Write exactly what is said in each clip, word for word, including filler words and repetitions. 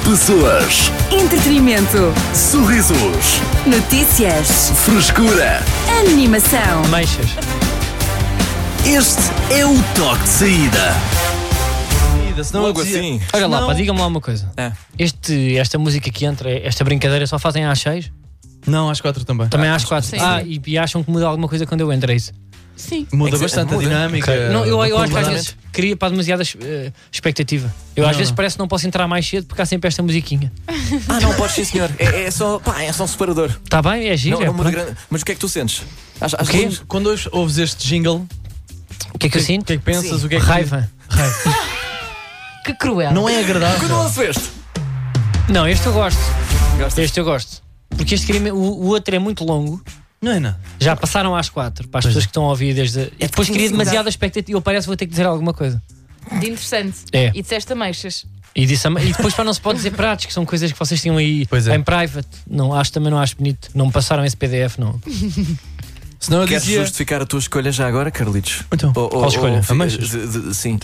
Pessoas, Entretenimento. sorrisos, Notícias. frescura. Animação. Meixas. Este é o toque de saída. Senão Logo eu dizia- assim. Olha lá, Não. pá, diga-me lá uma coisa. É. Este, esta música que entra, esta brincadeira só fazem às seis? Não, às quatro também. Também às quatro. sim. Ah, e, e acham que muda alguma coisa quando eu entro, é isso? Sim. Muda É que- bastante muda. a dinâmica. Ok. Não, eu, eu acho que às completamente. vezes cria para demasiada eh, expectativa. Eu às Não, vezes não. parece que não posso entrar mais cedo porque há sempre esta musiquinha. Ah, não podes sim, senhor. É, é só, pá, é só um separador. Está bem? É giro? Não, é, não muda pronto. grande. Mas o que é que tu sentes? Ach- O achas quê? que- Quando ouves- ouves este jingle, O que é que eu o sinto? que é que pensas? Sim. O que é que Raiva. Que cruel. Não é Que agradável. não ouveste? Não, este eu gosto. Gostas? Este eu gosto. Porque este queria, o, o outro é muito longo. Não é nada. Já passaram às quatro, para as pessoas que estão a ouvir desde. E depois cria demasiada expectativa. Eu parece que vou ter que dizer alguma coisa. De interessante. É. E disseste ameixas. E, disse, a- e depois para não se pode dizer pratos, que são coisas que vocês tinham aí Pois é. em private. Não, acho também não acho bonito. Não me passaram esse P D F, não. Senão eu Queres dizia. justificar a tua escolha já agora, Carlitos? Então, Ou- ou- qual escolha? ou fi- Ameixas? de- de- Sim.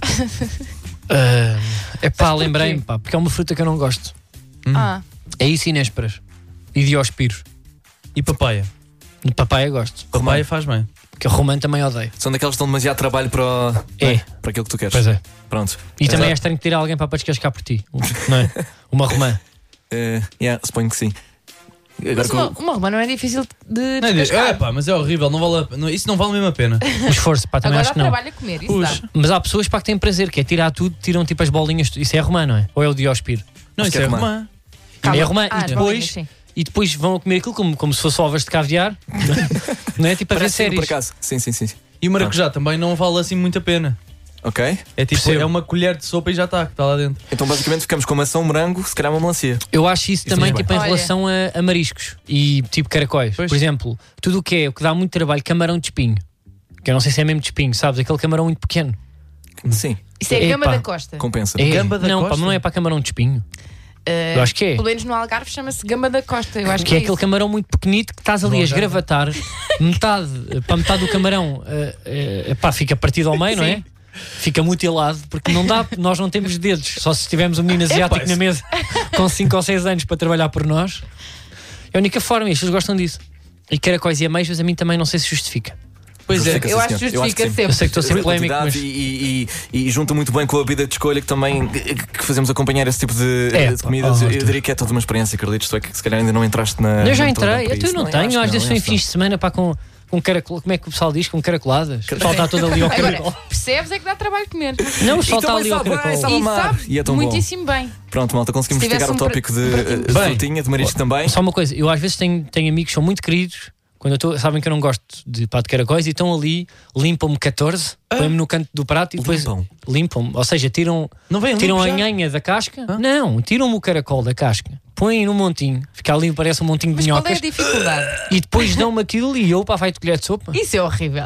É pá, porquê? lembrei-me, pá, porque é uma fruta que eu não gosto. Ah, É isso e nésperas. E diospiros. E papaya? De papaya gosto. Papaya faz bem. Porque o romã também odeio. São daqueles que dão demasiado trabalho para, o- É. para aquilo que tu queres. Pois é. Pronto. E também Eh, é estranho ter alguém para descascar por ti. Não é? Uma romã. eh, yeah, suponho que sim. Agora mas com- uma, uma romã não é difícil de Não é, descascar. é pá, mas é horrível. Não vale a- não- isso não vale mesmo a pena. O esforço, pá, também Agora acho há que não. trabalho a comer, isso Puxa. dá. Mas há pessoas pá, que têm prazer, que é tirar tudo, tiram tipo as bolinhas. Isso é romã, não é? Ou é o diospiro? Não, Acho isso que é é romã. romã. Calma. É romã. Ah, e, as depois, bolinhas, sim. e depois vão a comer aquilo como, como se fosse ovas de caviar. Não é? Tipo a ver Parece sim, por séries. acaso. Sim, sim, sim. E o maracujá também não vale assim muito a pena. Ok. É tipo, Percebo. é uma colher de sopa e já está, que está lá dentro. Então basicamente ficamos com maçã, morango, se calhar uma melancia. Eu acho isso, também é tipo, em Olha. relação a, a mariscos e tipo caracóis. Pois. Por exemplo, tudo o que é o que dá muito trabalho, camarão de espinho. Que eu não sei se é mesmo de espinho, sabes? Aquele camarão muito pequeno. Sim, Isso é a Epá. gama da costa. compensa. É. Gamba da não, pá, costa? não é para camarão de espinho. Eh, Eu acho que é. Pelo menos no Algarve chama-se gama da costa. Eu acho Que é que aquele isso. camarão muito pequenito que estás ali a Não, esgravatar, metade, para metade do camarão, eh, eh, pá, fica partido ao meio, não é? Fica mutilado, porque não dá, nós não temos dedos, só se tivermos um menino asiático na mesa com cinco ou seis anos para trabalhar por nós. É a única forma, e as pessoas gostam disso. E caracóis e ameixas a mim também não sei se justifica. Pois é. Justifica, Eu sim, acho que senhor. Eu acho que justifica sim. sempre. Eu sei que estou a ser A polémico, mas quantidade e, e- e junta muito bem com a vida de escolha que também que fazemos acompanhar esse tipo de, É, de comidas. oh, eu Arthur. diria que é toda uma experiência, Carlitos. Tu é que se calhar ainda não entraste na. eu já na toda entrei, para eu, tu isso. não eu tenho, acho às que vezes não, estou em é fins de semana pá, com, com caracol, como é que o pessoal diz? Com caracoladas. O pessoal está todo ali ao Agora, caracol. percebes é que dá trabalho comer. Não, o pessoal E está também ali ao sabe bem, caracol. sabe E amar. sabe E é tão bom. muitíssimo bem. Pronto, malta, conseguimos Se tivesse chegar ao um pra- tópico de, um pratinho. eh, de Bem. frutinha, de marisco também. Só uma coisa, eu às vezes tenho, tenho amigos que são muito queridos. Quando eu estou, sabem que eu não gosto de pá de caracóis e estão ali, limpam-me catorze, põem-me no canto do prato e depois Limpam? limpam-me. Ou seja, tiram, Não vem tiram limpo a já? nhanha da casca. Não, tiram-me o caracol da casca, põem num montinho, fica ali, parece um montinho de Mas qual é a minhocas, dificuldade? e depois dão-me aquilo e eu, pá, vai de colher de sopa. Isso é horrível.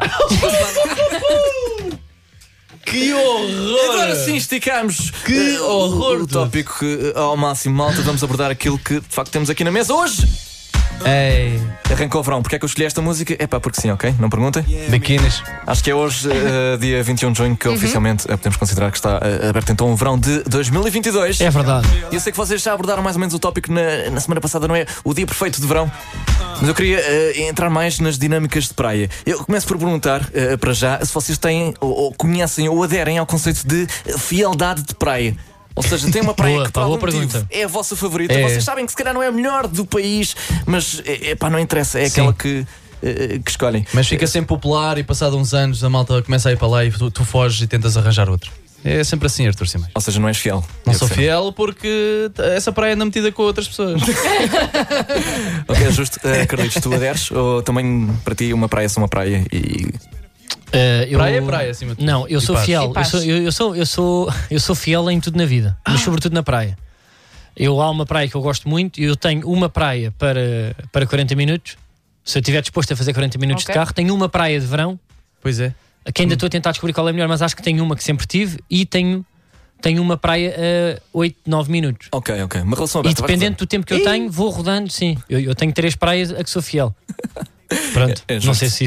Que horror! Agora sim esticamos Que eh, horror, o, o dude. tópico eh, ao máximo, malta. Vamos abordar aquilo que de facto temos aqui na mesa hoje. Ei, Arrancou o verão. Porquê é que eu escolhi esta música? É pá, porque sim, ok? Não perguntem. biquinis. Acho que é hoje, eh, dia vinte e um de junho, que oficialmente eh, podemos considerar que está eh, aberto então o verão de dois mil e vinte e dois. É verdade. Eu sei que vocês já abordaram mais ou menos o tópico na, na semana passada, não é? O dia perfeito de verão. Mas eu queria eh, entrar mais nas dinâmicas de praia. Eu começo por perguntar, eh, para já, se vocês têm, ou, ou conhecem, ou aderem ao conceito de eh, fialdade de praia. Ou seja, tem uma praia Boa, que pá, por boa algum motivo pergunta. é a vossa favorita. É. Vocês sabem que se calhar não é a melhor do país, mas é, é, pá, não interessa. É Sim. aquela que, eh, que escolhem. Mas fica sempre popular e passado uns anos a malta começa a ir para lá e tu, tu foges e tentas arranjar outro. É sempre assim, Arthur Simões. Ou seja, não és fiel. Não Eu sou percebo. fiel porque essa praia anda metida com outras pessoas. Ok, é justo. Uh, Carlitos, tu aderes? Ou também para ti uma praia é só uma praia e. Eh, eu- Praia é praia, acima de tudo. Não, eu E sou paz. fiel. E Eu paz. sou, eu, eu sou, eu, sou, eu sou fiel em tudo na vida, mas sobretudo na praia. Eu, há uma praia que eu gosto muito e eu tenho uma praia para, para quarenta minutos. Se eu estiver disposto a fazer quarenta minutos Ok. de carro, tenho uma praia de verão, Pois é. que ainda estou a tentar descobrir qual é a melhor, mas acho que tenho uma que sempre tive e tenho, tenho uma praia a oito, nove minutos. Ok, ok. Uma relação E aberta. vais dependendo do tempo que eu tenho, vou rodando, sim. Eu, eu tenho três praias a que sou fiel. Pronto, É- é não justo. sei se isso.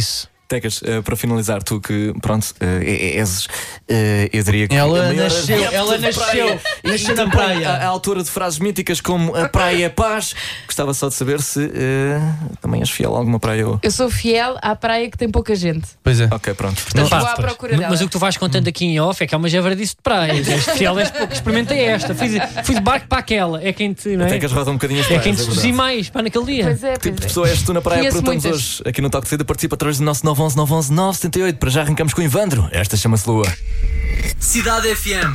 Tecas, uh, para finalizar, tu que, pronto, uh, és, uh, eu diria que Ela a maior nasceu, adepta ela de nasceu, praia, nasceu e na também praia. A, a autora de frases míticas como a praia é paz. Gostava só de saber se uh, também és fiel a alguma praia ou... Eu sou fiel à praia que tem pouca gente. Pois é. Ok, pronto. Portanto, Pá, vou à pois. procura dela. Mas o que tu vais contando aqui em off é que é uma javardice de praia. És fiel, és pouco. Experimentei esta. Fui de, fui de barco para aquela. É quem te. Não é? Tecas roda um bocadinho as É praias, quem te é verdade. seduzi mais para naquele dia. Pois é, Que tipo pois de é. pessoa és tu na praia? Conheço Perguntamos muitas. hoje aqui no Toque de Saída. Participa através do nosso nove um um nove um um nove sete oito. Para já arrancamos com o Ivandro. Esta chama-se Lua. Cidade F M.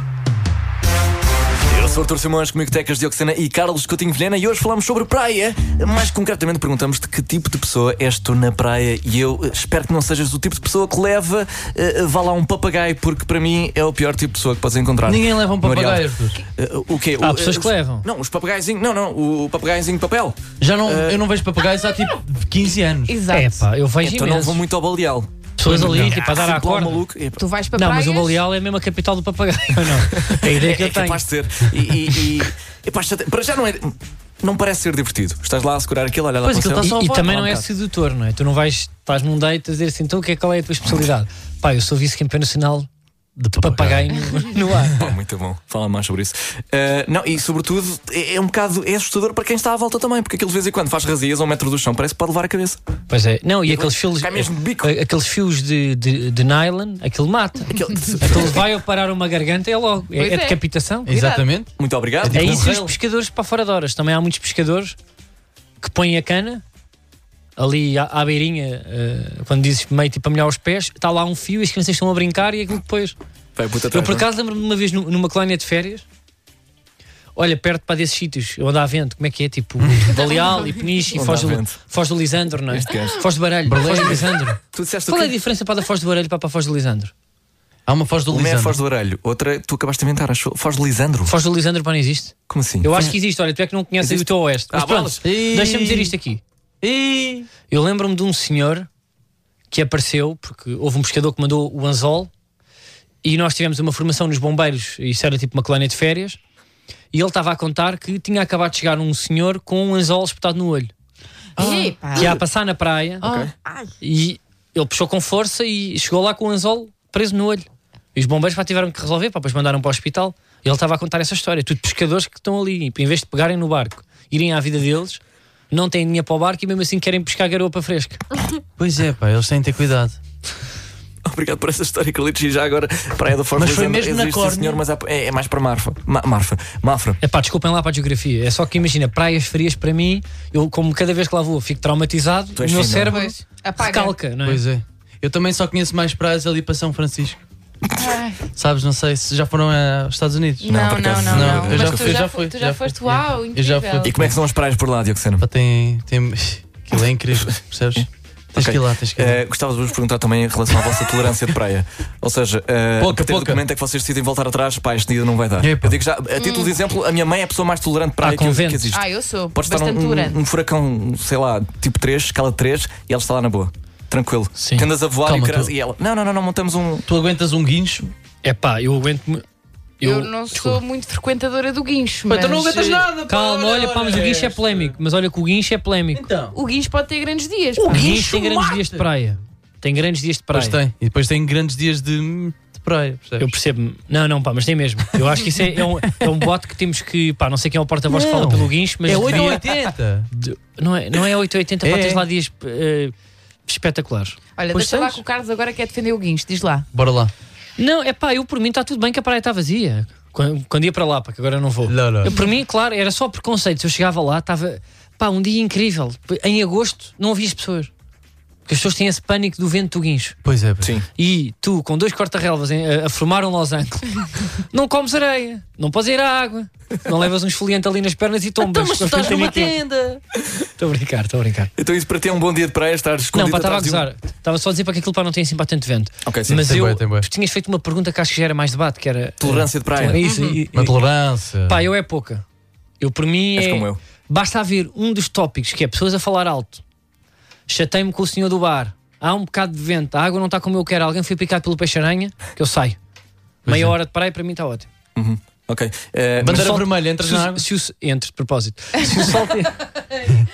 Eu sou o Artur Simões, comigo Tecas Dioxena e Carlos Coutinho Vilhena, e hoje falamos sobre praia. Mais concretamente perguntamos de que tipo de pessoa és tu na praia, e eu eh, espero que não sejas o tipo de pessoa que leva, eh, vá lá, um papagaio, porque para mim é o pior tipo de pessoa que podes encontrar. Ninguém leva um No areal. papagaio, Arthur. Eh, o quê? Há O- pessoas eh, que os- levam. Não, os papagaizinhos. Não, não, o papagaizinho de papel. Já não, eu não vejo papagaios há tipo quinze anos. Exato. É pá, eu vejo Então não imenso. vou muito ao baleal. Pessoas ali, tipo, a dar à Sempre lá um corda. maluco. E, Tu vais para Não, mas praias? o Baleal é mesmo a capital do papagaio, não? É a ideia que é eu tenho. capaz de ser. E, e, e, epá, isto até- para já não é. Não parece ser divertido. Estás lá a segurar aquilo, olha lá Pois, para o aquilo céu. está só E, e a também voar não um é bocado. sedutor, não é? Tu não vais, estás num date a dizer assim, então o que é, qual é a tua especialidade? Pá, eu sou vice-campeão nacional de papagaio no, no ar. Pá, muito bom, fala mais sobre isso. Uh, não, e sobretudo é, é um bocado é assustador para quem está à volta também, porque aquilo de vez em quando faz razias a um metro do chão, parece que pode levar a cabeça. Pois é, não, e aqueles fios, cai mesmo de bico. a- aqueles fios de, de, de nylon, aquilo mata. Aquele- Aquilo vai a parar uma garganta é logo, é, Pois é é. decapitação. Exatamente. Muito obrigado. É tipo um isso e os rail. pescadores para fora de horas. Também há muitos pescadores que põem a cana ali à, à beirinha, eh, quando dizes meio tipo a molhar os pés, está lá um fio e as crianças estão a brincar e aquilo depois. Vai, puta Eu atrás, por não é? acaso lembro-me de uma vez nu- numa colónia de férias, olha, perto para desses sítios, onde há vento, como é que é? Tipo Baleal e Peniche e Onde Foz há do, vento. Foz do Lisandro, não é? Este gajo. Foz do Baralho, Foz do Lisandro. Tu disseste o Qual é a quê? diferença para da Foz do Baralho para para a Foz do Lisandro? Há uma Foz do Uma é a Lisandro. Foz do Arelho, outra tu acabaste de inventar, acho. Foz de Lisandro. Foz do Lisandro para não existe? Como assim? Eu acho que existe, olha, tu é que não conheces aí o teu oeste. Mas Ah, pronto, bolas. Ih. deixa-me dizer isto aqui. Ih. Eu lembro-me de um senhor que apareceu, porque houve um pescador que mandou o anzol e nós tivemos uma formação nos bombeiros, e isso era tipo uma colónia de férias, e ele estava a contar que tinha acabado de chegar um senhor com um anzol espetado no olho, Epá. que ia a passar na praia, Ok. e ele puxou com força e chegou lá com o anzol preso no olho. E os bombeiros pá, tiveram que resolver, pá, depois mandaram para o hospital. E ele estava a contar essa história. Tudo pescadores que estão ali, em vez de pegarem no barco, irem à vida deles, não têm dinheiro para o barco e mesmo assim querem pescar garopa fresca. Pois é, pá, eles têm de ter cuidado. Obrigado por essa história, Carlitos. E já agora, Praia da Foz Mas de foi Lisandro mesmo na existe, sim, Córnea? senhor, mas há- é, é mais para Marfa. Ma- Marfa. Mafra. É pá, desculpem lá para a geografia. É só que imagina, praias frias para mim, eu como cada vez que lá vou fico traumatizado, Tu o és meu fino. cérebro Pois, apaga. recalca, não é? Pois é. Eu também só conheço mais praias ali para São Francisco. Ai, Sabes, não sei se já foram aos Estados Unidos. Não, por não, acaso, não, não. não. Eu já Mas tu fui, já, já fo- fui, tu já, já foste, fui. uau, Eu incrível. já fui. E como é que são as praias por lá, Dioxena? Pá, tem, tem... Aquilo é incrível, percebes? Tens Ok. que ir lá, tens que ir lá. Eh, gostava de vos perguntar também em relação à vossa tolerância de praia. Ou seja, uh, Pouca, a partir do pouca. momento é que vocês decidem voltar atrás, pá, este dia não vai dar. Epa. Eu digo já, a título de exemplo, a minha mãe é a pessoa mais tolerante de praia Ah, que, com que ventos. existe. Ah, eu sou Pode estar bastante um, tolerante. um, um furacão, sei lá, tipo três, escala três, e ela está lá na boa. Tranquilo. Sim. Que andas a voar Calma, e, o cara- tu- e ela. Não, não, não, não, montamos um. Tu aguentas um guincho? É pá, eu aguento-me. Eu, não sou muito frequentadora do guincho. Pá, Mas então não aguentas eh, nada, pá, Calma, olha, pá, mas o guincho é esta. polémico. Mas olha que o guincho é polémico. Então. O guincho pode ter grandes dias. O pá. guincho tem grandes mata. dias de praia. Tem grandes dias de praia. Depois tem. E depois tem grandes dias de, de praia, percebes? Eu percebo. Não, não, pá, mas tem mesmo. Eu acho que isso é, é um, é um bote que temos que. Pá, não sei quem é o porta-voz que Não. fala pelo guincho, mas. É oito ou devia- oitenta. de- não, é, não é oito ou oitenta, pá, É. tens lá dias eh, espetaculares. Olha, Pois deixa lá tens. que o Carlos agora quer defender o guincho. Diz lá. Bora lá. Não, é pá, eu por mim está tudo bem que a praia está vazia. Quando, quando ia para lá, pá, que agora não vou. Não, não. Eu, por mim, claro, era só preconceito. Se eu chegava lá, estava. Pá, um dia incrível. Em agosto não havia as pessoas. Porque as pessoas têm esse pânico do vento do guincho. Pois é, pois. Sim. E tu, com dois corta-relvas em- a, a formar um losango, não comes areia, não podes ir à água, não levas um esfoliante ali nas pernas e tombas. Então, mas tu estás numa Constantemente. tenda. Estou a brincar, estou a brincar. Então isso para ti é um bom dia de praia, estar escondido Não, pá, estava a atrás de um- gozar. Estava só a dizer para que aquilo pá, não tem assim para tanto vento. Ok, sim. Mas tem eu, bué, tem bué. tu tinhas feito uma pergunta que acho que já era mais debate, que era Tolerância de praia. É isso. e- Uma e- tolerância. Pá, eu é pouca. Eu, por mim, És é. como eu. Basta haver um dos tópicos que é pessoas a falar alto. Chatei-me com o senhor do bar. Há um bocado de vento, a água não está como eu quero. Alguém foi picado pelo peixe-aranha, que eu saio. Pois Meia é. hora de praia para mim está ótimo. Uhum. Ok. Eh, mas Bandeira só- vermelha, entras Se o- na água. se o- entre, de propósito. Se o sol, ti-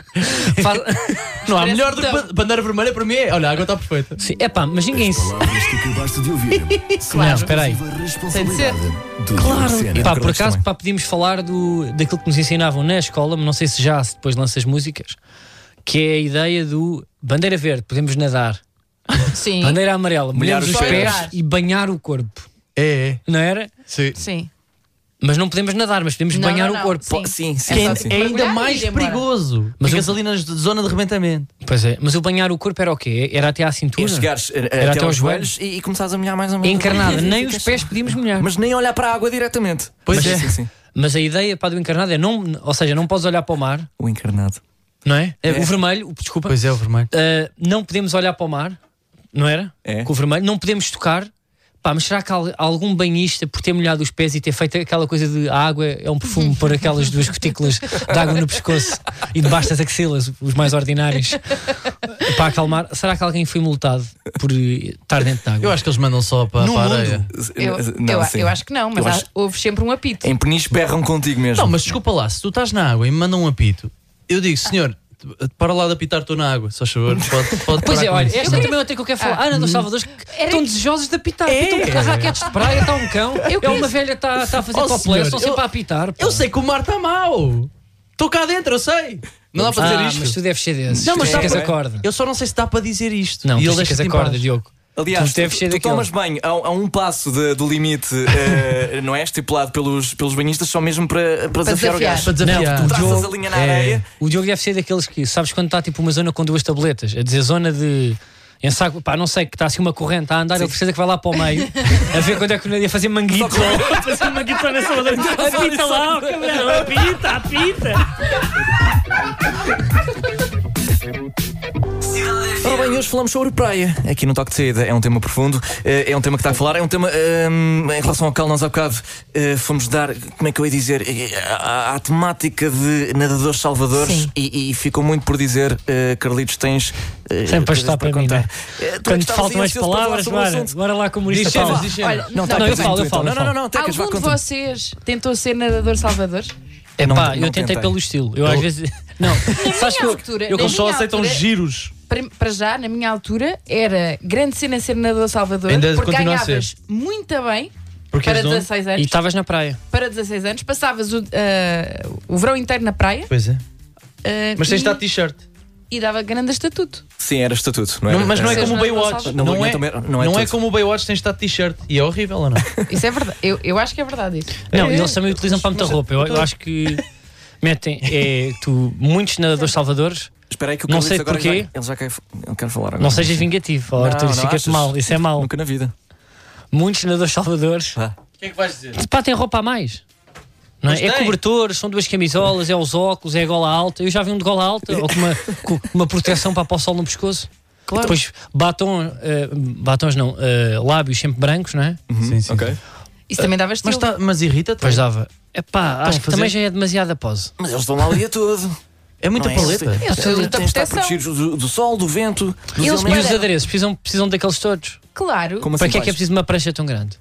Faz... Não há melhor do que então. ba- bandeira vermelha para mim. É, olha, a água está perfeita. Sim, epá, mas ninguém se. Palavras que acabaste de ouvir. Não, espera aí. Tem de ser. Claro, pá, por acredito acaso também. pá, podíamos falar do, daquilo que nos ensinavam na escola, mas não sei se já se depois lanças músicas, que é a ideia do bandeira verde, podemos nadar, Sim. bandeira amarela, Molhar molhamos os os pés. pés e banhar o corpo, É, é. não era? Sim. Sim. Mas não podemos nadar, mas podemos Não, banhar não, o não. corpo. Sim. Sim, sim, É sim, só sim. tipo- É ainda mergulhar e mais ir embora. perigoso. Mas Ficas eu- ali na zona de arrebentamento. Pois é, mas o banhar o corpo era o quê? Era até à cintura? É chegares eh, Era até até aos aos joelhos e, e começares a molhar mais ou menos. Encarnada, nem os pés podíamos molhar. Mas nem olhar para a água diretamente. Pois Mas, é. Sim, sim. Mas a ideia pá, do encarnado é não, ou seja, não podes olhar para o mar, O encarnado. não é? É. O vermelho, o- desculpa, Pois é, o vermelho. Uh, não podemos olhar para o mar, não era? É. Com o vermelho, não podemos tocar. Pá, mas será que há algum banhista, por ter molhado os pés e ter feito aquela coisa de a água é um perfume por aquelas duas gotículas de água no pescoço e debaixo das axilas, os mais ordinários, para acalmar? Será que alguém foi multado por eh, estar dentro de água? Eu acho que eles mandam só para, No para a mundo. areia. Eu, Não, eu, sim. eu acho que não, mas Eu há- acho- houve sempre um apito. Em Peniche berram contigo mesmo. Não, mas desculpa lá, se tu estás na água e me mandam um apito, eu digo, senhor, para lá de apitar, estou na água, só favor. Pode, pode Pois parar é, com olha, isso. esta também é outra que eu quero falar. Ah. Ana dos Salvadores que Era- estão desejosos de apitar. É. Apitam com raquetes de praia, está um cão, Eu é queria- uma velha está está a fazer Oh, topless, senhor, estão sempre eu- a apitar. pá. Eu sei que o mar está mau. Estou cá dentro, eu sei. Não dá para dizer Ah, isto. mas tu deves ser desses. Não, mas tu ficas dá a para- corda. Eu só não sei se dá para dizer isto. Não, e tu ele ficas deixa-te a em corda, paz. Diogo. Aliás, Tu deves ser tu, tu daquele. tomas banho a, a um passo de- do limite, eh, não é? Estipulado pelos, pelos banhistas, só mesmo para, para desafiar o desafiar. gajo. Para desafiar. Não, Tu traças Diogo- a linha na é. areia. O Diogo deve ser daqueles que, sabes quando está tipo uma zona com duas tabletas, a dizer zona de ensaio, pá, não sei, que está assim uma corrente a andar, ele precisa que vai lá para o meio, a ver quando é que o ia fazer manguito. fazer manguito nessa outra. Apita lá, ó, cabrão, apita, apita. Ora bem, hoje falamos sobre praia. Aqui no Toque de Saída é um tema profundo, eh, é um tema que está a falar, é um tema ehm, em relação ao qual nós há bocado eh, fomos dar, como é que eu ia dizer, eh, à, à temática de nadadores salvadores Sim. e, e ficou muito por dizer, eh, Carlitos, tens eh, Sempre a coisas estar para mim, contar. né? Eh, tu Quando é que te estavas faltam as ansioso para falar palavras, sobre o bora, assunto. bora lá com o humorista Diz cenas, Paulo. diz cenas. Olha, Não, tá Não, eu bem, falo, tu eu então. falo, Não, eu não, não, falo. não, Tecas, vá, algum de conta. vocês tentou ser nadador salvador? É Não- pá, não eu tentei tentei. pelo estilo. Eu às vezes. Não, sabes que eu, altura, eu na Eles só minha aceitam altura- giros. Para, para já, na minha altura, era grande cena ser nadador salvador, Ainda porque continua a ganhavas muito bem Porque para és de onde? dezasseis e anos. estavas na praia. Para dezasseis anos, passavas o, ah, o verão inteiro na praia Pois é. ah, Mas tens de e, estar de t-shirt. e dava grande estatuto. Sim, era estatuto, não era? Não, mas não é Seres como o nadador Baywatch. salvador. Não, Não, não é, também- não é não é tudo. como o Baywatch, tens de estar de t-shirt. E é horrível ou não? Isso é verdade. Eu, eu acho que é verdade isso. Não, É, eles também utilizam para muita mas- roupa. Eu, eu acho que metem é, tu, muitos nadadores salvadores. Espera aí que o Não Carlitos sei agora porquê. já, ele já quer, ele quer falar agora. Não sejas vingativo, ó, Não, Arthur, não isso fica-te achas? mal. Isso é mau. Nunca na vida. Muitos nadadores salvadores. Vá. O que é que vais dizer? Pá, tem roupa a mais. Não é? Mas É tem. cobertores, são duas camisolas, é os óculos, é a gola alta. Eu já vi um de gola alta ou com uma, com uma proteção para o sol no pescoço. Claro. Depois batom, eh, batons não, eh, lábios sempre brancos, não é? Sim, sim. Ok. Isso também dava estilo. Mas, tá, mas irrita-te? Depois dava. Epá, acho a que fazer- também já é demasiada pose. Mas eles estão lá o dia todo. É muita Não é? paleta. Eu sou Tens da de estar proteção. protegidos do, do sol, do vento, dos Eles E elementos. os adereços precisam, precisam daqueles todos. Claro. Como Para assim que é que é vais? preciso de uma prancha tão grande?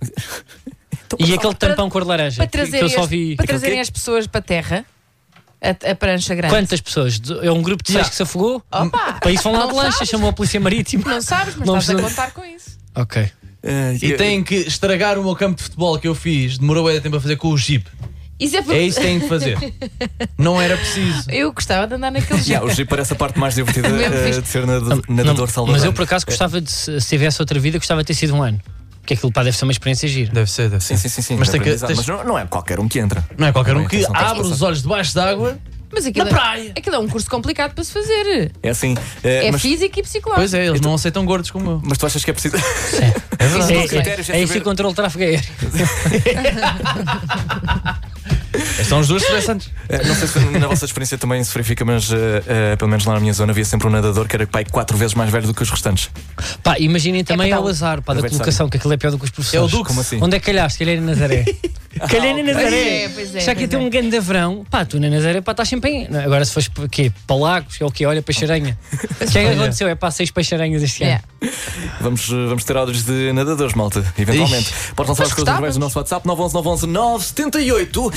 Então, E aquele para- tampão cor de laranja Para que, que trazerem, eu só as, vi. para Aquele trazerem quê? as pessoas para a terra, a, a prancha grande. Quantas pessoas? É um grupo de seis Yeah. que se afogou? Opa, Para isso vão lá não de lancha, sabes? chamou a Polícia Marítima. Não sabes, mas Não estás a precisa- contar com isso. Ok. Eh, E eu- têm que estragar o meu campo de futebol que eu fiz. Demorou bem tempo a fazer com o Jeep. Isso é porque É isso que têm que fazer. Não era preciso. eu gostava de andar naquele jeito. Yeah, o Jeep parece a parte mais divertida Mesmo eh, fixe. de ser nadador, Não, nadador salvador. mas eu por acaso gostava de, se se tivesse outra vida, gostava de ter sido um ano. Porque aquilo pá, deve ser uma experiência gira. Deve ser, deve ser. Sim, sim, sim, sim. Mas de tem que- aprendizado. tens- Mas não, não é qualquer um que entra. Não é qualquer um Também, que atenção, tem que abre os pensar. olhos debaixo d'água. Mas aquilo, Na praia. aquilo é um curso complicado para se fazer. É assim. eh, É mas, físico e psicológico. Pois é, eles não aceitam gordos como eu. mas tu achas que é preciso. É É, verdade. Não é, sei. Critérios, é é isso saber- e controle de tráfego aéreo. São os dois estressantes. Eh, não sei se na vossa experiência também se verifica, mas eh, eh, pelo menos lá na minha zona havia sempre um nadador que era pai, quatro vezes mais velho do que os restantes. Pá, imaginem também para é o tal. azar pá, da Aproveite, colocação, que aquilo é pior do que os É o professores. Dux. Como assim? Onde é que calhaste? Calhei na Nazaré. Calhei na Nazaré. é, pois é, Já que ia pois ter é. um grande verão, pá, tu na Nazaré, pá, estás sempre em. Agora se fores para quê? Para Lagos, é o quê? Olha, peixe-aranha. O que é que Olha. aconteceu? É para seis peixe-aranhas este ano. É. Vamos, eh, vamos ter áudios de nadadores, malta, eventualmente. Podes lançar as coisas gostavas? através do nosso WhatsApp nove um um nove um nove nove sete oito. Hoje falamos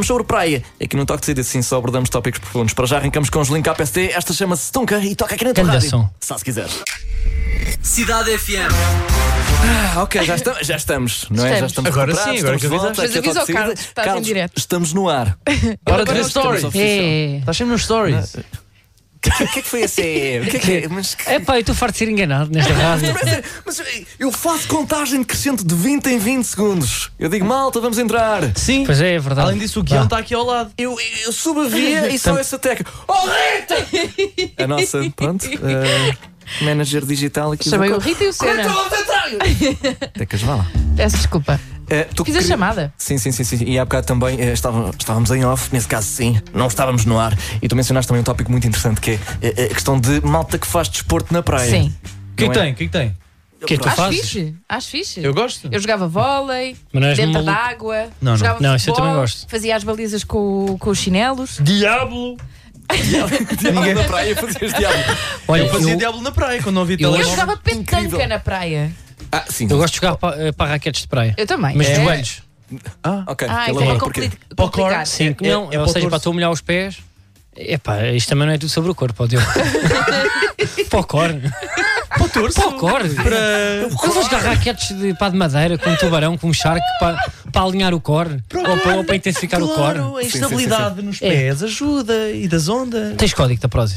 falamos sobre praia. Aqui no Toque de Saída, assim, só abordamos tópicos profundos. Para já arrancamos com os Link K P S T. Esta chama-se Stunka e toca aqui na tua Grande rádio. som. Só se quiseres. Cidade F M. Ah, ok, já, estamos, já estamos, não é? Já Estamos. estamos Agora recuperados, sim, agora estamos de que volta. Mas Aqui é avisa Toque ao de Saída. Carlos que estás em Carlos, direto. estamos no ar. Hora de ver Estamos stories. oficial. É. Estás sempre nos stories. O que, que é que foi esse? O que é que é? Mas, É pá, eu estou farto de ser enganado nesta rádio. mas eu faço contagem crescente de vinte em vinte segundos. Eu digo, malta, vamos entrar. Sim. Pois é, é verdade. Além disso, o guião Vá. está aqui ao lado. Eu, eu subo a via e só essa tecla. Oh, Rita! A nossa, pronto, uh, manager digital aqui. Chamei do o Rita e o Senna. Rita, vamos entrar! Tecas, vá lá. Peço desculpa. Uh, tu Fiz a queria- chamada. Sim, sim, sim, sim. E há bocado também uh, estava- estávamos em off, nesse caso sim, não estávamos no ar. E tu mencionaste também um tópico muito interessante que é uh, a questão de malta que faz desporto na praia. Sim. O que é Não que é? tem? O que é que tem? O que é que tu Acho fazes? fixe. Acho fixe. Eu gosto. Eu jogava vôlei, Mas não és dentro maluco? da água. Não, não. jogava Não, isso eu futebol, também gosto. Fazia as balizas com, com os chinelos. Diablo! Ninguém na praia fazias diabo. Olha, Eu fazia eu, diablo na praia quando não havia Eu Eu telemóvel. jogava petanca Incrível. na praia. Ah, sim. eu gosto de jogar para, para raquetes de praia. Eu também. Mas de É. joelhos. Ok, Ah, ele então é é porque. compli- Para o core, complicado. Sim, É- não, é ou para o seja, torso. para tu molhar os pés. Epá, isto também não é tudo sobre o corpo, ó Diogo. Para o core. Para o torso. Para o core. Para... Eu vou jogar raquetes de, pá, de madeira com um tubarão, com um shark para, para alinhar o core ou para, ou para intensificar o core. Claro, a sim, estabilidade nos É. pés ajuda. E das ondas. Tens código da Prozis?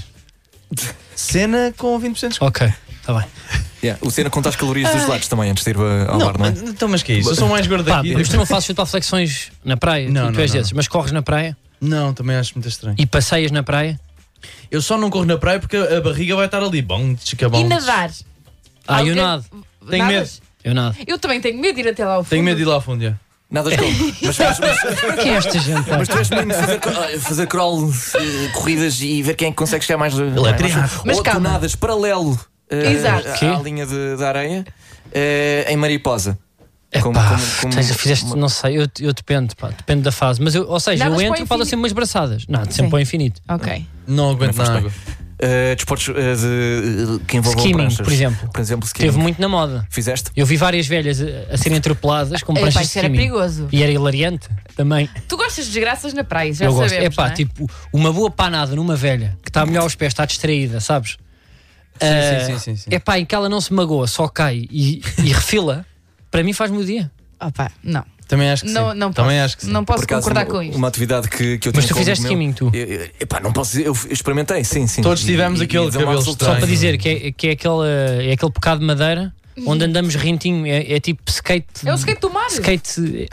Cena com vinte por cento de desconto. Ok, está bem. Yeah, o Senna conta as calorias dos lados também antes de ir uh, ao Não, bar, não é? mas- então, mas que é isso? Eu sou mais gordo Pá, daqui. mas tu não fazes futebol flexões na praia? Não, tu, tu não, és não. desses, mas corres na praia Não, também acho muito estranho. e passeias na praia? Eu só não corro na praia porque a barriga vai estar ali. Bom, E nadar. Ah, eu Alguém- nado. Tenho Nadas? Eu nado. Eu também tenho medo de ir até lá ao fundo. Tenho medo de ir lá a fundo, já. Nada de como. Mas, mas, mas, Quem é esta gente? pá? mas tu és mesmo de fazer, ah, fazer crawl, eh, corridas e ver quem é que consegue chegar mais. Ele é triatlo. Mas Ou tu calma. nadas paralelo eh, Exato. à- Quê? à linha de, de areia eh, em mariposa. Como- Epá, como- como- tens- fizeste, não sei, eu, eu dependo, pá, depende da fase. Mas eu, ou seja, Nadas eu para o entro e falo infinito. sempre umas braçadas. Não, sempre Sim. para o infinito. Ok. Não aguento Não na faz água. Eh, desportos eh, de, que envolvam Skimming, pranchas. por exemplo. Por exemplo, skimming. Teve muito na moda. Fizeste? Eu vi várias velhas a, a serem atropeladas com Epá, pranchas de isso era skimming. perigoso. E era hilariante também. Tu gostas de desgraças na praia, já eu gosto. sabemos, É pá, não é? tipo, uma boa panada numa velha que está a molhar os pés, está distraída, sabes? Sim, sim, sim, sim, sim. É pá, em que ela não se magoa, só cai e, e refila, para mim faz-me o dia. Opa, não. Também acho que Não, sim. não Também posso, acho que sim. não posso Por acaso, concordar uma, com isto. uma atividade que, que eu Mas tinha tu com um fizeste amigo meu. skimming, tu? Eu, eu- epá, não posso dizer, eu experimentei, sim, sim. Todos tivemos E- e- aquele e dizer um cabelo resultado. Só estranho. para dizer que é, que é, aquele, é aquele pecado de madeira onde andamos rentinho, é, é tipo skate. É o skate do mar. Skate.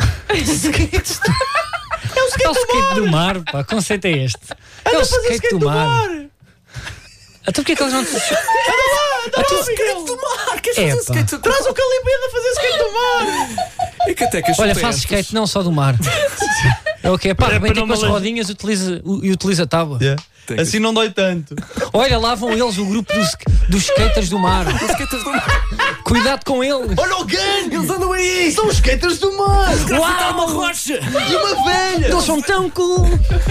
É o skate, do mar, pá, o conceito é este. É o skate, do mar. Até porque é que eles não te. Então, skate do mar! Queres É, fazer pá. skate? Traz o Calipeda a fazer skate do mar! É que até que as Olha, chutas- faz skate não só do mar. É o que é? Pá, Para- rebenta para com as não me rodinhas utiliza, e utiliza a tábua. Tem que- Assim não dói tanto. Olha, lá vão eles, o grupo dos, dos skaters do mar. Os skaters do mar! Cuidado com eles. Olha o gangue! Eles andam aí! São os skaters do mar! Grafitar uma rocha! E uma velha! Eles são tão cool.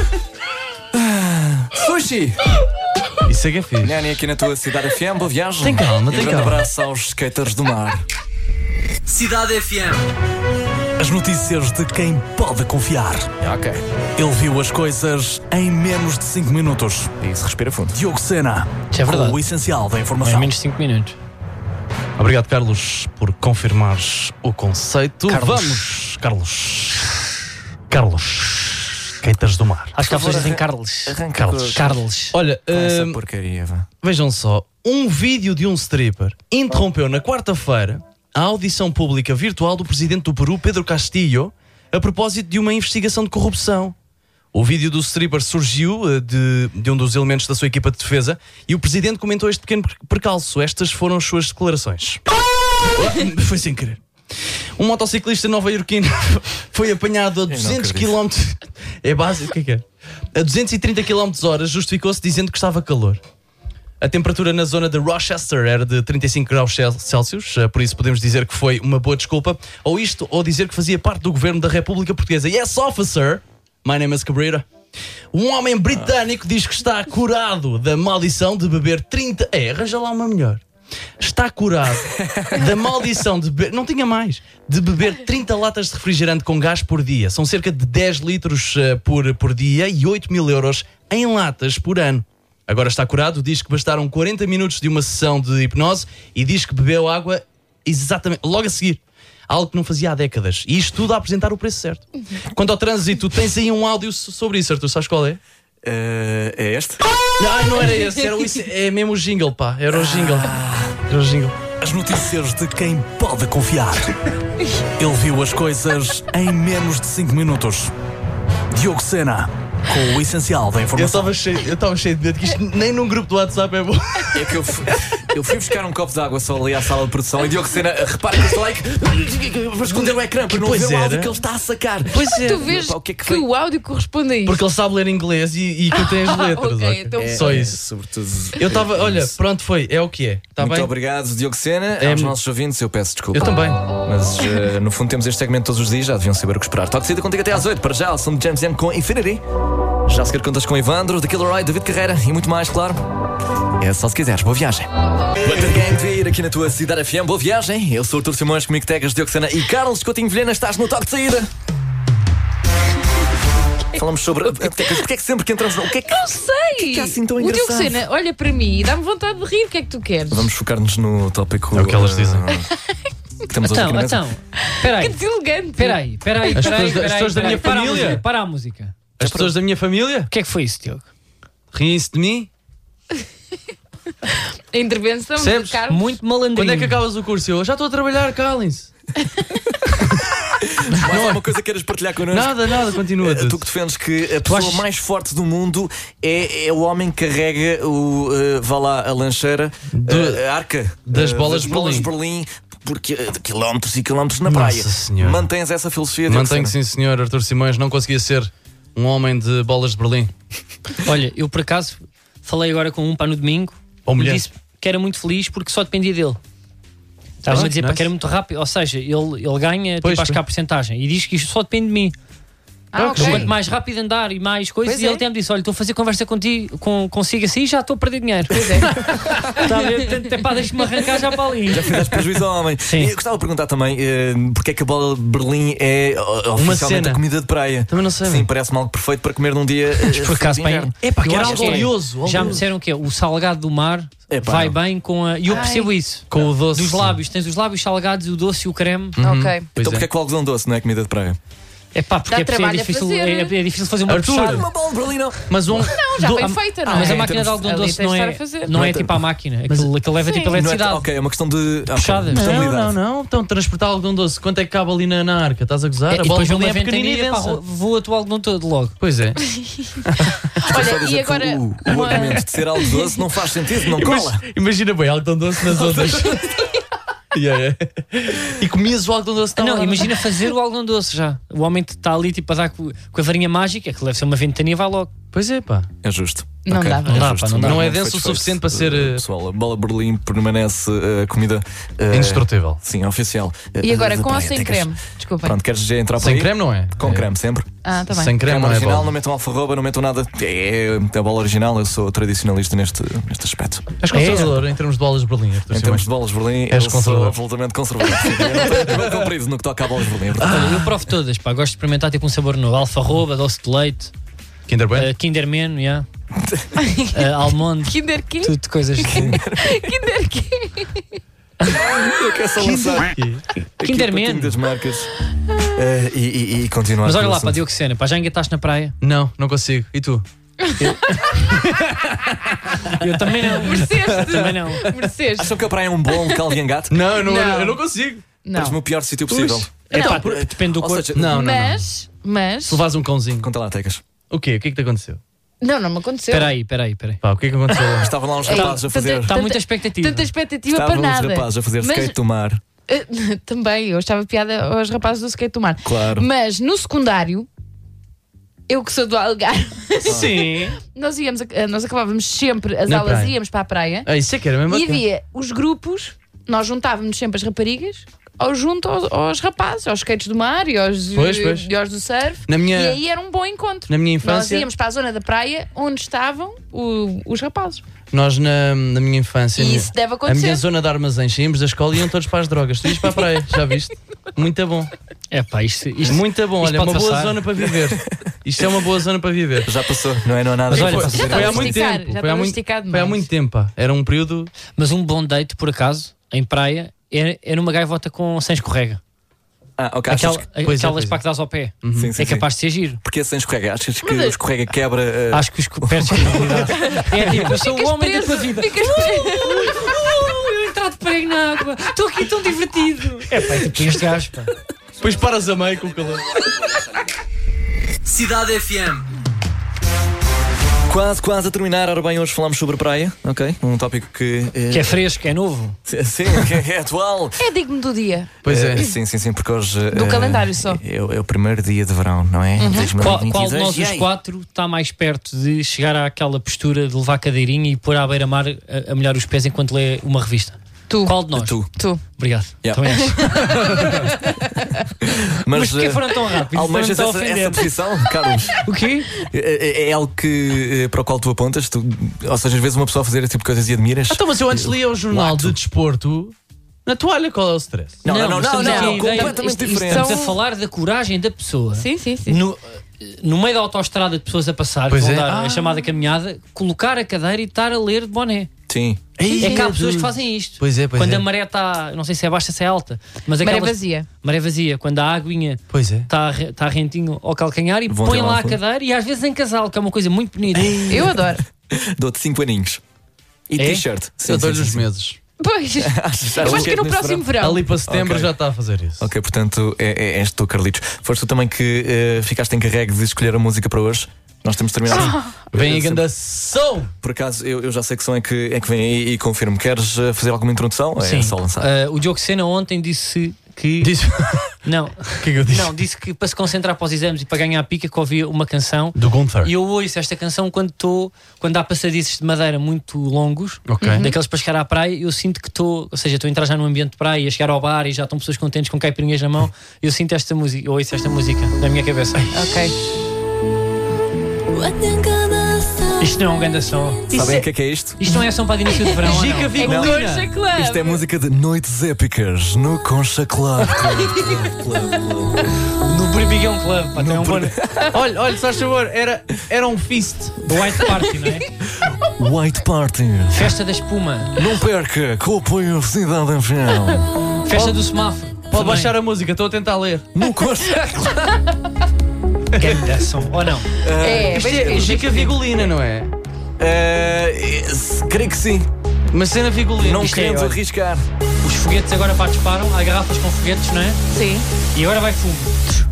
Sushi! Isso é que é fixe. Nani, aqui na tua cidade F M, boa viagem. Tem calma, E tem um grande calma. abraço aos skaters do mar. Cidade F M. As notícias de quem pode confiar. Ok. Ele viu as coisas em menos de cinco minutos. Isso, respira fundo. Diogo Sena, Isso é verdade. com o essencial da Não é informação. menos de cinco minutos. Obrigado, Carlos, por confirmares o conceito. Carlos. Vamos, Carlos. Carlos. Skaters do mar. Acho que há favor, pessoas dizem arran- Carlos. Arranca Carlos. com- Carlos. Olha, com essa hum, porcaria, vá. vejam só. Um vídeo de um stripper interrompeu na quarta-feira a audição pública virtual do presidente do Peru, Pedro Castillo, a propósito de uma investigação de corrupção. O vídeo do stripper surgiu eh, de, de um dos elementos da sua equipa de defesa e o presidente comentou este pequeno per- percalço. Estas foram as suas declarações. Foi sem querer. Um motociclista nova-iorquino foi apanhado a duzentos acredito. quilómetros. É básico, o que é que é? A duzentos e trinta quilómetros hora, justificou-se dizendo que estava calor. A temperatura na zona de Rochester era de trinta e cinco graus Celsius, eh, por isso podemos dizer que foi uma boa desculpa. Ou isto, ou dizer que fazia parte do governo da República Portuguesa. Yes, officer! My name is Cabrera. Um homem britânico diz que está curado da maldição de beber trinta... É, arranja lá uma melhor. está curado da maldição de beber, não tinha mais, de beber trinta latas de refrigerante com gás por dia. São cerca de dez litros uh, por, por dia e oito mil euros em latas por ano. Agora está curado, diz que bastaram quarenta minutos de uma sessão de hipnose e diz que bebeu água exatamente logo a seguir. Algo que não fazia há décadas. E isto tudo a apresentar o preço certo. Quanto ao trânsito, tens aí um áudio sobre isso, Arthur, sabes qual é? Uh, é este? Não, não era esse, era o, é mesmo o jingle, pá. Era o jingle. Era o jingle. As notícias de quem pode confiar. Ele viu as coisas em menos de cinco minutos. Diogo Sena, com o essencial da Eu informação. estava cheio, eu estava cheio de medo que isto nem num grupo do WhatsApp é bom. É que eu fui, eu fui buscar um copo de água só ali à sala de produção e Diogo Sena, repara que eu estou like, vou esconder o ecrã para não Pois ver o áudio era. que ele está a sacar. Pois é. Tu vês Pá, o que é que que, foi? o áudio corresponde a isto. Porque ele sabe ler inglês e, e que tem as letras. Ok, ok? então- É, Só é, isso. sobretudo. Eu estava, é olha, isso. pronto, foi, é o que é. Está Muito bem? obrigado, Diogo Sena. É, Aos mu- nossos ouvintes, eu peço desculpa. Eu também. Mas uh, no fundo temos este segmento todos os dias, já deviam saber o que esperar. Toque de saída contigo até às oito. Para já, o som de James M com Infinity. Já se quer contas com Evandro, The Killer Roy, David Carreira e muito mais, claro. É só se quiseres. Boa viagem. Butter Gang devia ir aqui na tua Cidade F M. Boa viagem. Eu sou o Artur Simões, comigo Tegas, Diogo Sena e Carlos Coutinho Vilhena. Estás no toque de saída. Falamos sobre. Porque é que, porque é que sempre que entramos. O que é que. Não sei! que é assim tão o Diogo engraçado? Sena olha para mim e dá-me vontade de rir. O que é que tu queres? Vamos focar-nos no tópico. É o que elas dizem. uh, que temos hoje aqui Então, na mesa. então, espera aí, Que deselegante! espera aí, espera aí, As espera aí, pessoas da- as espera aí, pessoas da espera aí. minha Para a família? música, Para a música. As pessoas da minha família O que é que foi isso, Diogo? riem-se de mim. A intervenção Percebes? do Carlos. Muito malandrinho. Quando é que acabas o curso? Eu já estou a trabalhar, calem-se. Mais alguma coisa que queiras partilhar connosco? Nada, nada, continua. Uh, Tu tudo. que defendes que a pessoa achas- mais forte do mundo é, é o homem que carrega o. Uh, vá lá, a lancheira, Do- uh, a arca das uh, bolas das de bolas de Berlim, porque uh, quilómetros e quilómetros na Nossa praia. Senhora. Mantens essa filosofia de Mantenho, sim, senhor. Arthur Simões não conseguia ser um homem de bolas de Berlim. Olha, eu por acaso falei agora com um para no domingo Ou e mulher. disse que era muito feliz porque só dependia dele. Estava Pois, a dizer nice. para que era muito rápido, ou seja, ele, ele ganha Pois, tipo, acho que pois. há porcentagem e diz que isto só depende de mim. Ah, ok. Quanto mais rápido andar e mais coisas, Pois e ele é. até me disse: olha, estou a fazer conversa contigo, com, consigo assim e já estou a perder dinheiro. Pois é. Está a ver? Portanto, epá, deixa-me arrancar já para ali. Já fizeste prejuízo ao homem. Sim. E eu gostava de perguntar também uh, porque é que a bola de Berlim é uh, oficialmente cena. a comida de praia. Também não sei. Sim, parece-me algo perfeito para comer num dia. Uh, Por acaso, de bem, inverno. É pá, que eu era acho algo que é. oleoso. Já me oleoso. disseram que é o salgado do mar Epá, vai não. bem com a. E eu Ai. percebo isso. Com o doce. Dos lábios, tens os lábios salgados, o doce e o creme. Ok. Pois Então é. porque é que o algodão doce não é comida de praia? É pá, porque Dá é, preciso- é trabalho a difícil, fazer. é, é difícil fazer uma Arthur, puxada. Uma bola de Berlim não. Mas um. Não, já do- vem feita, não Ah, mas é? a máquina de temos- algodão ali doce tens não de é, estar a fazer. não é Não é tipo a máquina. Aquilo, aquilo leva Sim. tipo Não é, eletricidade. ok, é uma questão de. ah, Puxada. questão de Não, habilidade. não, não. Então, transportar algodão doce. Quanto é que cabe ali na, na arca? Estás a gozar? É, a e bola depois de vem Berlim uma é pequenina e ventania pá, densa. voa-te o algodão todo logo. Pois é. Só Olha, dizer e que agora. o, o uma- argumento de ser algo doce não faz sentido, não cola. Imagina bem, algodão doce nas ondas. Yeah, yeah. E comias o algodão doce Ah, tão não, lá. imagina fazer o algodão doce já. O homem está ali tipo a dar com, com a varinha mágica, que deve ser uma ventania, vai logo. Pois é, pá. É justo. Não Ok, dá, é não dá, justo. pá, não dá. Não é Foi denso o desfeito. suficiente para ser, eh, Pessoal, a bola Berlim permanece uh, comida uh, Indestrutível. Sim, oficial. uh, E agora, da com ou praia. sem Tem que- creme? Desculpem. Pronto, queres já entrar por Sem aí? creme não é? Com É. creme sempre. Ah, tá bem. Sem creme Creme não é original, bola. não metam alfarroba, não metam nada. É a bola original, eu sou tradicionalista neste, neste aspecto. És conservador em termos de bolas de Berlim. Arthur Em Simões. termos de bolas de Berlim, És eu conservador. sou absolutamente conservador. Sim, eu não tenho cabelo comprido no que toca a bolas de Berlim. é verdade. Olha, eu provo todas, pá. Gosto de experimentar tipo um sabor novo. Alfarroba, doce de leite, Kinder Bueno? uh, Kinderman, yeah. uh, almond, Kinder quê? tudo coisas de. Kinder quê? Eu quero só lançar aqui Kinderman. o patinho das marcas uh, e, e, e continuar. Mas com olha o lá, assunto. para Diogo Sena, pá, já engataste na praia? Não, não consigo. E tu? Eu também não. Mereceste. Também não. Mereceste. Acham que a praia é um bom local de engate? Não, eu não, Não. eu não consigo. Parece-me Não. o pior sítio possível. Ux. É Não, pá, por- depende do Ou corpo. seja, Não, não, não. Mas, mas. Se levas um cãozinho. Conta lá, Tecas. O quê? O que é que te aconteceu? Não, não me aconteceu. Espera aí, espera aí, espera aí. Pá, o que é que aconteceu lá? Estavam lá uns Ei, rapazes a fazer. tanta- Está tanta- muita expectativa. Tanta expectativa Estavam para uns nada. rapazes a fazer Mas- skate do mar. Eh, também, eu estava piada aos rapazes do skate do mar. Claro. Mas no secundário, eu que sou do Algarve, Sim. nós, íamos, a- nós acabávamos sempre as Na aulas, praia. íamos para a praia Ah, isso é que era mesmo e bacana. havia os grupos, nós juntávamos sempre as raparigas ao junto aos, aos rapazes, aos skates do mar e aos, Pois, pois. e aos do surf. Na minha- E aí era um bom encontro. Na minha Nós infância, íamos para a zona da praia onde estavam o- os rapazes. Nós, na, na minha infância, E isso deve a acontecer. minha zona de armazéns, saímos da escola e iam todos para as drogas. Tu ias para a praia, já viste? Muito bom. É pá, isto, isto Muito bom, isto olha, pode uma boa passar. zona para viver. Isto é uma boa zona para viver. Já passou, não é? Não há nada. Mas olha, que posso possa dizer- dizer. Foi há estava a muito esticar, tempo. já Foi há estava muito, esticado foi há demais. muito tempo. Pá. Era um período. Mas um bom date, por acaso, em praia, é, é numa gaivota com sem escorrega. Ah, ok. Achas Aquela, que... Pois é, aquelas pois é. para que dás ao pé. Sim, sim, É capaz de ser giro. Porque sem escorrega, achas que Mas o é- escorrega quebra. eh, Acho que os perdes credibilidade. É tipo, eu sou o Ficas homem da preso, tua vida. ficas preso. Uh, eu entrar de prego na água. Estou aqui tão divertido. É pá, é tipo este gajo, pá. Depois paras a meio com o calor. Cidade F M. Quase, quase a terminar. Ora bem, hoje falamos sobre praia, ok? Um tópico que. eh, Que é fresco, é novo. Sim, que é atual. É digno do dia. Pois Eh, é. Sim, sim, sim, porque hoje. Do eh, calendário só. É, o- é o primeiro dia de verão, não é? Qual, qual de nós, os dois mil e vinte e dois. quatro, está mais perto de chegar àquela postura de levar a cadeirinha e pôr à beira-mar a, a molhar os pés enquanto lê uma revista? Tu. Qual de nós? Tu. Tu. Obrigado. Yeah. Também acho. Mas Mas, porquê eh, foram tão rápidos? almejas Foram-te a essa, essa ofender. posição, Carlos? O quê? É, é- é algo que, eh, para o qual tu apontas? Tu, ou seja, às vezes uma pessoa a fazer esse tipo de coisas e admiras? Então, mas eu antes lia o jornal Lato. de desporto na toalha. Qual é o stress? Não, não, não, mas não, estamos aqui não, a ideia- completamente isto- isto diferente. Estamos a São- falar da coragem da pessoa. Sim, sim, sim. No, no meio da autoestrada de pessoas a passar, Pois que vão é. dar Ah. a chamada caminhada, colocar a cadeira e estar a ler de boné. Sim. É que há pessoas que fazem isto. Pois é, pois Quando é. a maré está, não sei se é baixa, se é alta, mas Maré aquelas- vazia. maré vazia, quando a aguinha Pois é. está re- tá rentinho ao calcanhar e Vão põe até lá lá ao a fundo. cadeira e às vezes em casal, que é uma coisa muito bonita. Eu adoro. Dou-te cinco aninhos. E É? t-shirt. Sim, Eu sim, dou-lhe sim, os sim. meses. Pois. Eu Achas- acho achas que é no neste próximo verão? verão. Ali para setembro Ok. já está a fazer isso. Ok, portanto, é, é, és tu, Carlitos. Foste tu também que eh, ficaste encarregue de escolher a música para hoje. Nós temos terminado. Vem a Eu ganda som! Por acaso, eu, eu já sei que som é que, é que vem aí e confirmo. Queres eh, fazer alguma introdução? Ou é Sim. só lançar? Ah, o Diogo Sena ontem disse que. Disse. Não, O que é que eu disse? não, disse que para se concentrar para os exames e para ganhar a pica que ouvia uma canção. Do Gunther. E eu ouço esta canção quando estou, quando há passadiços de madeira muito longos, Ok. daqueles para chegar à praia, eu sinto que estou, ou seja, estou a entrar já num ambiente de praia, a chegar ao bar e já estão pessoas contentes com caipirinhas na mão. Eu sinto esta música, eu ouço esta música na minha cabeça. Ok. Isto não é um grande som. Sabem o que é que é isto? Isto não é som para de início de verão. ou Gica não? É Vigolina. Concha Club. Isto é música de noites épicas no Concha Club. No Berbigão Club, pá, tem um bom. Olha, olha, se faz favor, era, era um feast. White Party, não é? White Party. Festa da espuma, Não perca, com o apoio da Cidade F M. festa do semáforo. Pode baixar a música, estou a tentar ler. No Concha Grande som, ou não? É, Isto bem é fixe. Gica Vigolina, não é? Eh, creio que sim. Uma cena Vigolina. Não Isto é, queremos olha. arriscar. Os foguetes agora pá, disparam, há garrafas com foguetes, não é? Sim. E agora vai fumo.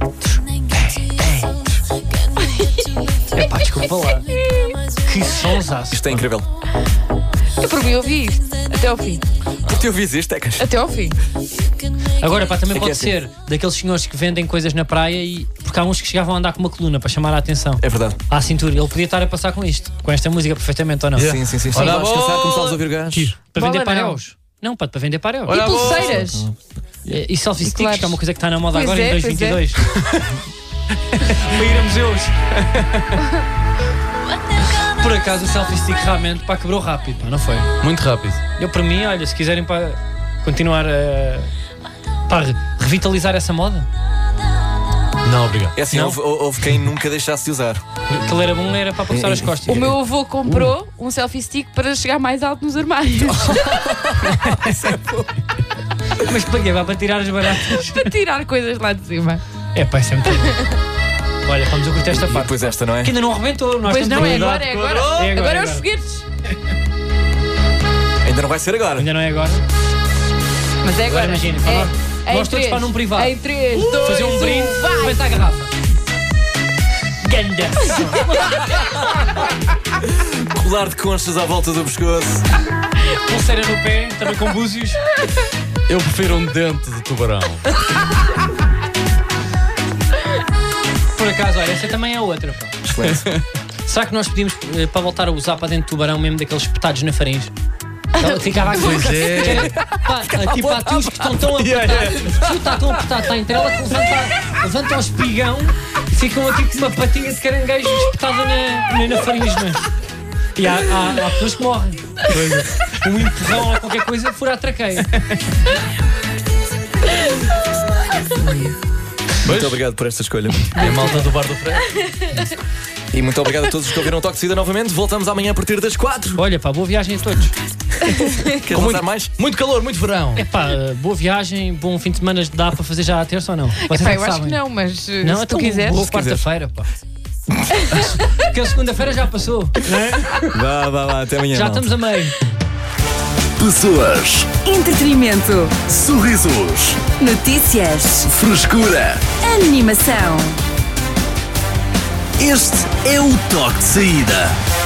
É pá, desculpa lá. Que sonsaço. Isto é incrível. Eu por mim ouvi isto. Até ao fim. Tu te ouvis isto, é que Até ao fim. Agora, pá, também É que pode é assim. ser daqueles senhores que vendem coisas na praia e. Porque há uns que chegavam a andar com uma coluna para chamar a atenção. É verdade. À cintura. Ele podia estar a passar com isto, com esta música perfeitamente ou não? Sim, sim, sim. Olha Olha, a descansar, bola. começámos a ouvir o gajo. Para Bola vender não. paréus. Não, pá, para vender paréus. Olha E a bola. pulseiras. E, e selfie sticks, Claro. que é uma coisa que está na moda Pois agora é, em pois dois mil e vinte e dois. Para ir a museus. Por acaso o selfie stick realmente pá, quebrou rápido, pá, não foi? Muito rápido. Eu, para mim, olha, se quiserem pá, continuar a pá, re- revitalizar essa moda, Não, obrigado. É assim, Não. houve, houve quem nunca deixasse de usar. aquele era bom, era para passar as costas. O meu avô comprou um selfie stick para chegar mais alto nos armários. Mas para quê? Vai para tirar as baratas? Para tirar coisas lá de cima. É pá, isso é muito bom. Olha, vamos a curtir esta E parte. depois esta, não é? Que ainda não arrebentou. Nós Pois estamos não, é a agora, é agora. É agora, Agora é é os agora. foguetes. Ainda não vai ser agora. Ainda não é agora. Mas é agora. Agora imagina, é, nós- é nós em todos três. para num privado. Em três, dois, Fazer um brinde, vai. rebenta a garrafa. Ganda. Colar de conchas à volta do pescoço. Pulseira no pé, também com búzios. Eu prefiro um dente de tubarão. Por acaso, olha, essa também é outra. Pá. Excelente. Será que nós pedimos eh, para voltar a usar para dentro do tubarão mesmo daqueles espetados na faringe? Ela ficava aqui. Pois é. Que era, pá, tipo atus que estão tão apertados. O fio está tão apertado, está entre ela que levanta, levanta ao espigão e ficam aqui com uma patinha de caranguejo espetada na, na, na faringe. Não é? E há, há, há pessoas que morrem. Um empurrão ou qualquer coisa fura a traqueia. Muito obrigado por esta escolha. E a malta do Bar do Freire. E muito obrigado a todos os que ouviram o Toque de Saída novamente. Voltamos amanhã a partir das quatro. Olha, pá, boa viagem a todos. Queres muito, lançar mais? Muito calor, muito verão. É pá, boa viagem, bom fim de semana. Dá para fazer já a terça ou não? Vocês Epá, é eu acho sabem. que não, mas uh, Não, se tu então quiseres. boa quarta-feira, pá. Porque a segunda-feira já passou, não é? Vá, vá, vá. Até amanhã. Já malta. estamos a meio. Pessoas, Entretenimento. sorrisos, Notícias. frescura. Animação. Este é o Toque de Saída.